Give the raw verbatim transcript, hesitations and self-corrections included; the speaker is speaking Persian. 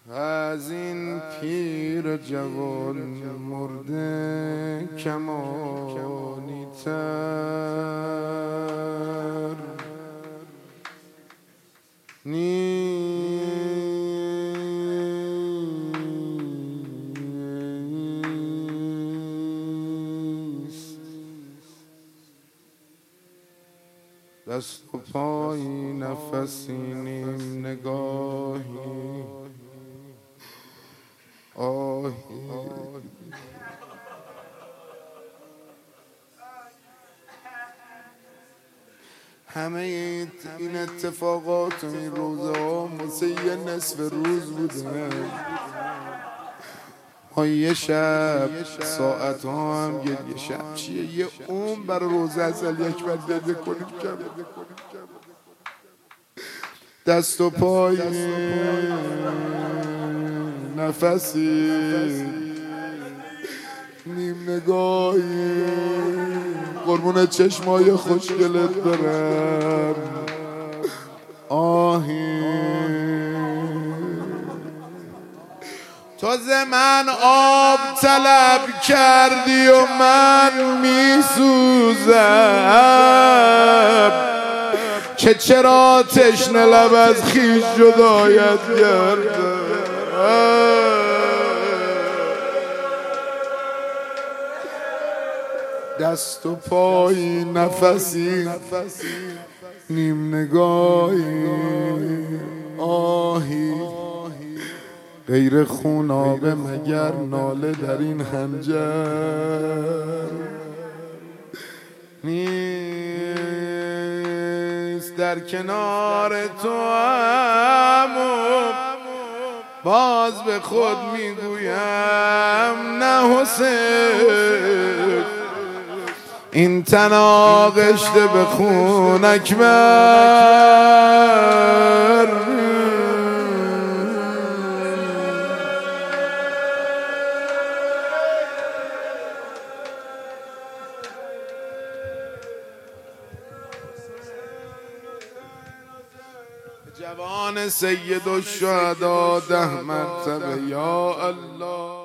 از این پیر جوان مرده کمانی تر نیست. دست و پایی نفسی نیم نگاهی آهی همه این اتفاقات و این روزه ها واسه یه نصف روز بوده. ما یه شب ساعت ها هم یه شب چیه یه اون برای روزه ازل یک بر داده کنیم کم دست و پای نفسی نیم نگاهی قربون چشمای خوشگلت برم آهی تو ز من آب طلب کردی و من میسوزم که چرا تشنه لب از خویش جدایت گردم. دست و پایی نفسی نیم نگاهی آهی غیر خونابه مگر ناله در این خنجر نیست. در کنار تو هم باز به خود میگویم نه حسین این تن آغشته به خون اکبر. جوان سید الشهدا ده مرتبه یا الله.